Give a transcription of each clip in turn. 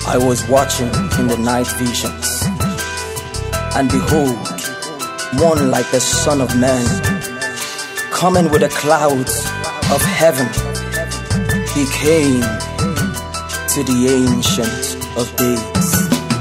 I was watching in the night visions, and behold, one like the Son of Man, coming with the clouds of heaven. He came to the Ancient of Days.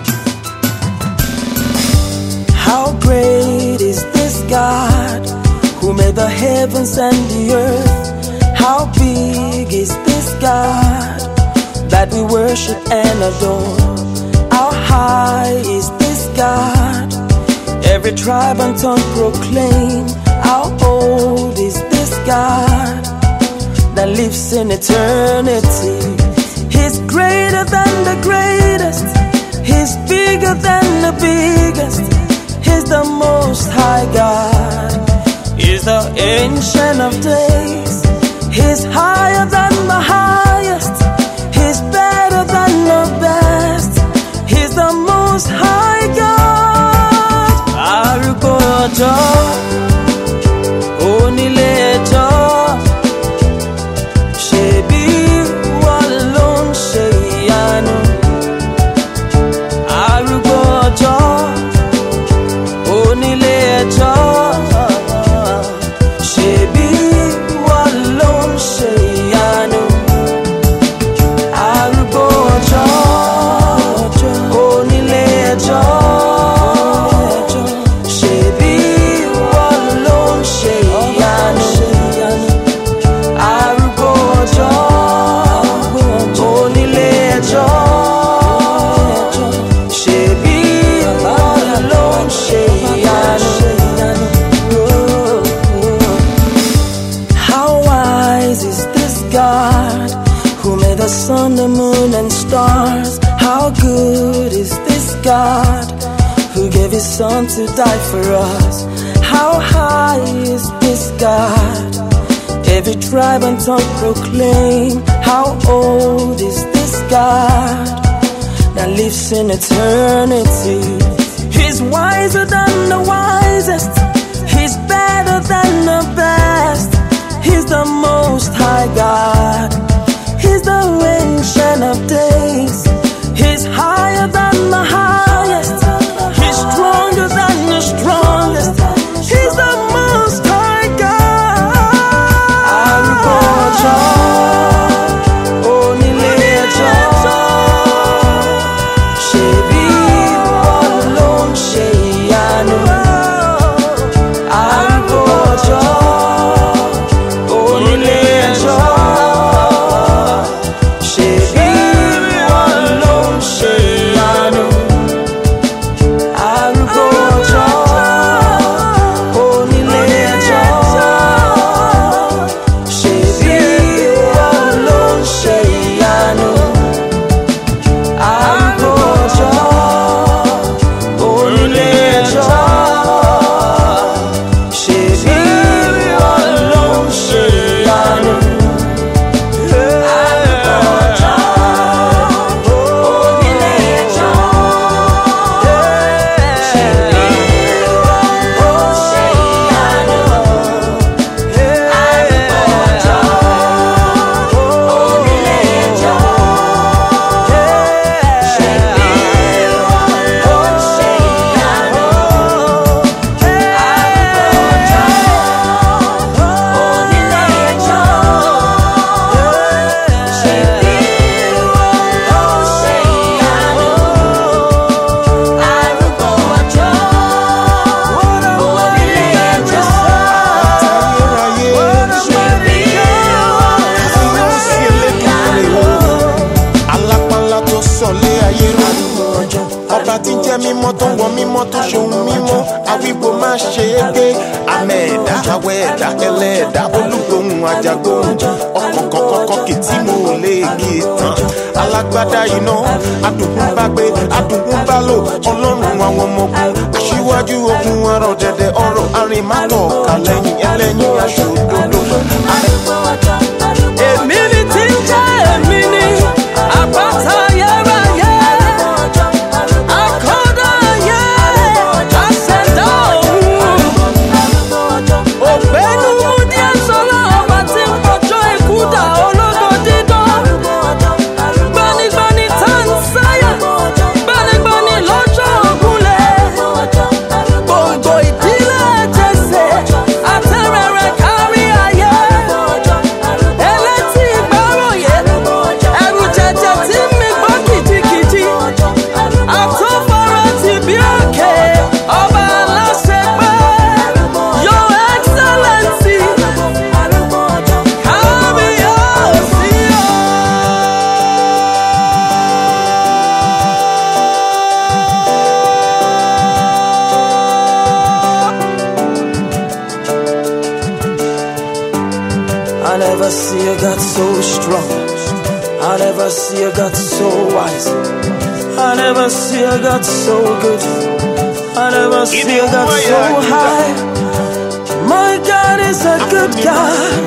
How great is this God who made the heavens and the earth? How big is this God that we worship and adore? How high is this God? Every tribe and tongue proclaim. How old is this God that lives in eternity? He's greater than the greatest. He's bigger than the biggest. He's the most high God. He's the Ancient of Days. He's higher than the highest. He's better than the best. He's the most high God. Arúgbó ọjọ́, onílé ẹjọ́, ṣebí wọ́n ló ń ṣe ìyanu. Arúgbó ọjọ́, onílé ẹjọ́, ṣebí wọ́n ló ń ṣe ìyanu. Arúgbó ọjọ́, onílé ẹjọ́, ṣebí wọ́n ló ń ṣe ìyanu. Arúgbó ọjọ́, onílé ẹjọ́, ṣebí wọ́n ló ń ṣe ìyanu. How wise is this God who made the sun, the moon, and stars? How good is this God who gave his son to die for us? How high is this God? Every tribe and tongue proclaim. How old is this God that lives in eternity? He's wiser than the wisest. He's better than the best. He's the most high God. He's the Ancient of Days. He's higher than the highest. He's stronger than the strongest. He's the most high God. Arúgbó ọjọ́, onílé ẹjọ́, ṣebí wọ́n ló ń ṣe ìyanu. Arúgbó ọjọ́, onílé ẹjọ́, ṣebí wọ́n ló ń ṣe ìyanu. Arúgbó ọjọ́, onílé ẹjọ́, ṣebí wọ́n ló ń ṣe ìyanu. Arúgbó ọjọ́, onílé ẹjọ́, ṣebí wọ́n ló ń ṣe ìyanu. Arúgbó ọjọ́, onílé ẹjọ́, ṣebí wọ́n ló ń ṣe ìyanu. Arúgbó ọjọ́, onílé ẹjọ́, ṣebí wọ́n ló ń ṣe ìyanu. Alápánlá tó sọ̀lé ayé rọ̀, ọba tí ń jẹ́ mímọ́ tó ń wọ mímọ́ tó ṣohun mímọ́, àwígbó má ṣe é gbé. Àmẹ̀ẹ̀dá, àwẹ̀ẹ̀dá, ẹlẹ́ẹ̀dá, olúgbòhùn àjàgbóhùn, ọ̀kọ̀kọ̀kọ̀kọ̀ kì tí mo lè kí tán. Alágbádá iná, adùnkún bá gbé, adùnkún bá lò, ọlọ́run àwọn ọmọ ogun, aṣíwájú ogun arọ̀ dẹ̀dẹ̀ ọ̀rọ̀ arìnmátọ̀ kàlẹ́yìn ẹlẹ́yìn aṣọ òdodo. Èmi ni tí ń jẹ́ èmi ni, àpáta ayérayé, akọ́dá ayé, aṣẹ̀dá ọ̀run. Ògbénu díẹ̀ sọ́lá ọba tí ń pọ̀jọ́ ikú dà ológo dídán. Gbanigbani tá ń sáyà. I never see a God so strong. I never see a God so wise. I never see a God so good. I never see a God so high. My God is a good God.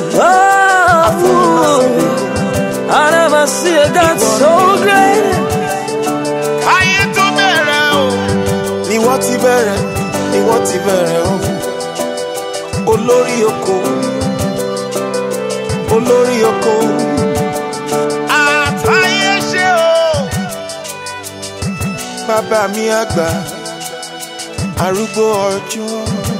Oh, I never see a God so great. Ni wọ́n ti bẹ̀rẹ̀ o. Olórí oko. Àtàyè ṣe o. Bàbá mi àgbà, arúgbó ọjọ́.